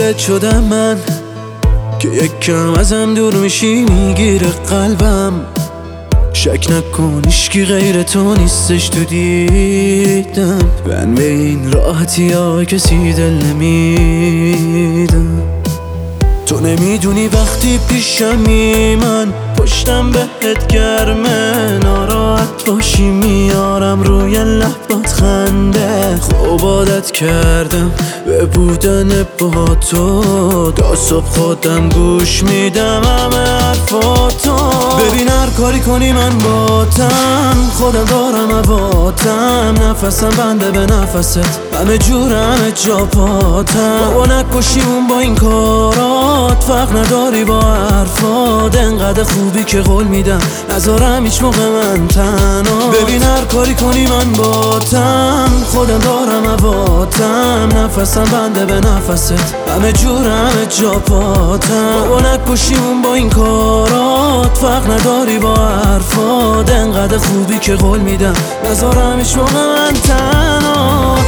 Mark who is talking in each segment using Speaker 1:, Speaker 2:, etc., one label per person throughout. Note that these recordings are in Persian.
Speaker 1: عاشقت شدم من که یک کم ازم دور میشی میگیره قلبم. شک نکن هیچکی غیر تو نیستش تو دیدم. من به این راحتی ها کسی دل نمیدم. تو نمیدونی وقتی پیشمی من پشتم بهت گرمه. ناراحت باشی میارم روی لبات خنده. خوب عادت کردم به بودن با تو. تا صبح خودم گوش میدم همه حرفاتو. ببین هر کاری کنی من باتم. خودم دارم عواتم. نفسم بنده به نفست. همه جور همه جا پاتم. بابا نکشیمون با این کارات. فرق نداری با حرفات. انقدر خوبی که قول میدم نذارم هیچ موقع من تنها. ببین هر کاری کنی من باتم. خودم دارم عواتم. نفسم بنده به نفست. همه جور همه جا پاتم. بابا نکشیمون با این کارات. فرق نداری با حرفات. انقدر خوبی که قول میدم نذارم هیچ موقع من تنهات.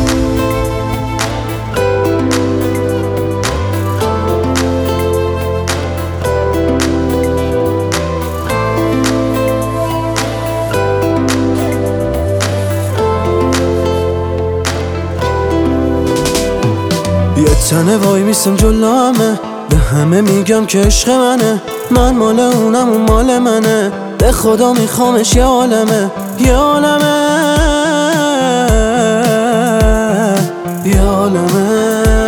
Speaker 1: یه تنه وای میستم جلومه. به همه میگم که عشق منه. من مال اونم اون مال منه. به خدا میخوامش یه عالمه. یه عالمه یه عالمه.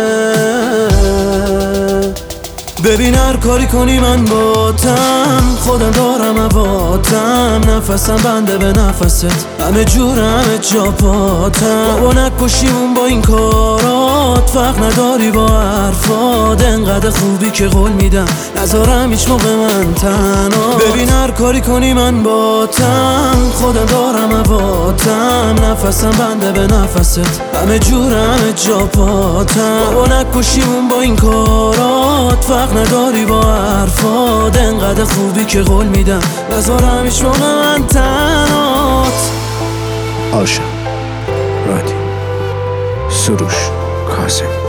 Speaker 1: ببین هر کاری کنی من باتم. خودم دارم عواتم. نفسم بنده به نفست. همه جور همه جا پاتم. بابا نکشیمون با این کارات. فرق نداری با حرفات. انقدر خوبی که قول میدم نذارم هیچ موقع من تنها. ببین هر کاری کنی من باتم. خودم دارم عواتم. نفسم بنده به نفست. همه جور همه جا پاتم. بابا نکشیمون با این کارات. فرق نداری با حرفات. انقدر خوبی که قول میدم نذارم هیچ موقع من تنهات.
Speaker 2: عاشق رادی سروش کاظم.